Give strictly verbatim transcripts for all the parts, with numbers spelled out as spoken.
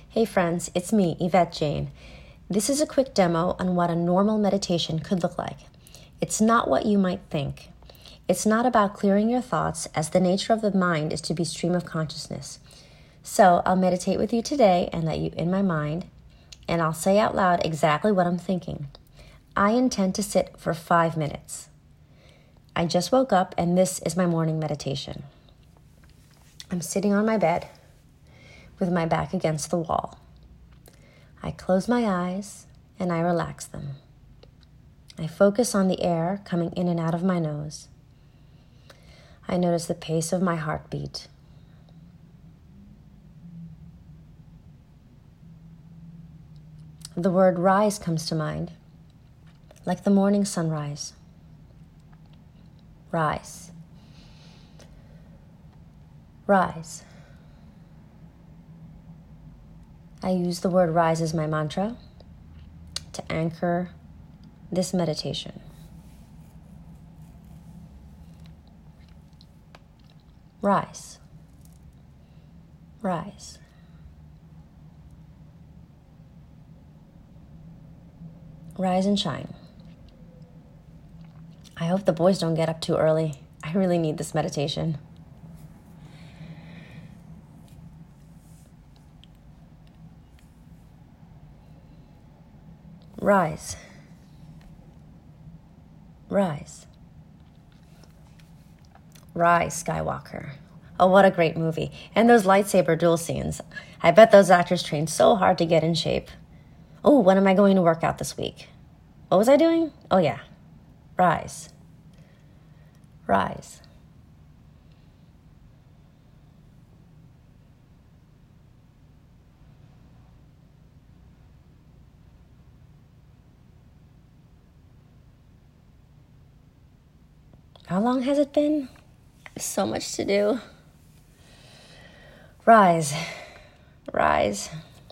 Hey friends, it's me, Yvette Jane. This is a quick demo on what a normal meditation could look like. It's not what you might think. It's not about clearing your thoughts, as the nature of the mind is to be stream of consciousness. So I'll meditate with you today and let you in my mind, and I'll say out loud exactly what I'm thinking. I intend to sit for five minutes. I just woke up and this is my morning meditation. I'm sitting on my bed with my back against the wall. I close my eyes and I relax them. I focus on the air coming in and out of my nose. I notice the pace of my heartbeat. The word rise comes to mind, like the morning sunrise. Rise. Rise. I use the word rise as my mantra to anchor this meditation. Rise. Rise. Rise and shine. I hope the boys don't get up too early. I really need this meditation. Rise. Rise. Rise, Skywalker. Oh, what a great movie. And those lightsaber duel scenes. I bet those actors trained so hard to get in shape. Oh, when am I going to work out this week? What was I doing? Oh, yeah. Rise. Rise. How long has it been? So much to do. Rise. Rise.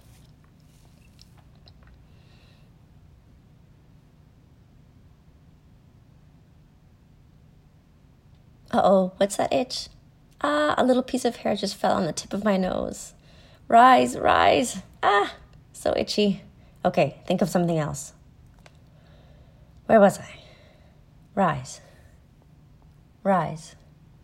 Uh-oh, what's that itch? Ah, a little piece of hair just fell on the tip of my nose. Rise, rise. Ah, so itchy. Okay, think of something else. Where was I? Rise. Rise.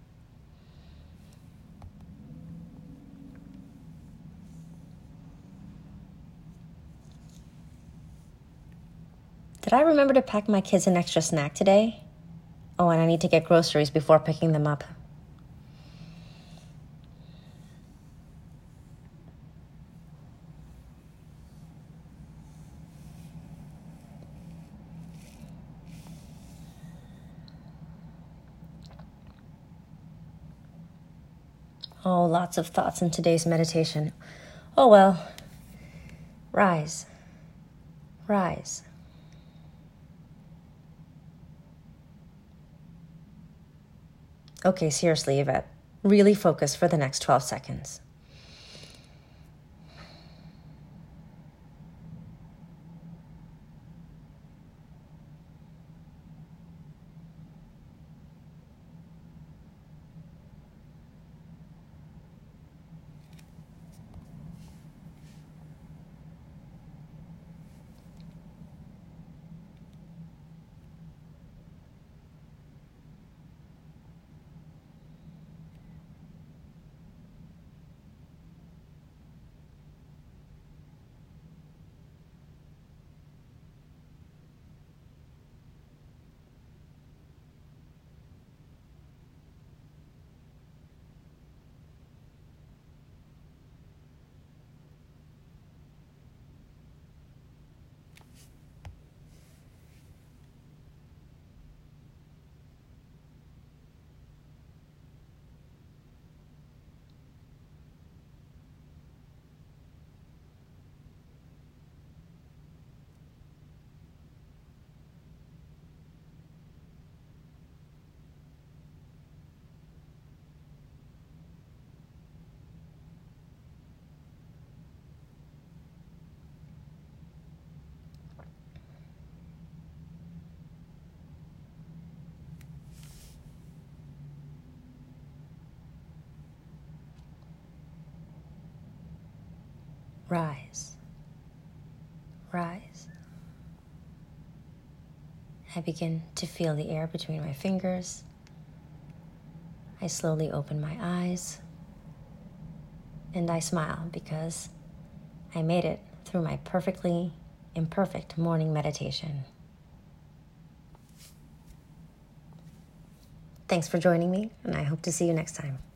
Did I remember to pack my kids an extra snack today? Oh, and I need to get groceries before picking them up. Oh, lots of thoughts in today's meditation. Oh, well. Rise. Rise. Okay, seriously, Yvette. Really focus for the next twelve seconds. rise, rise. I begin to feel the air between my fingers. I slowly open my eyes, and I smile because I made it through my perfectly imperfect morning meditation. Thanks for joining me, and I hope to see you next time.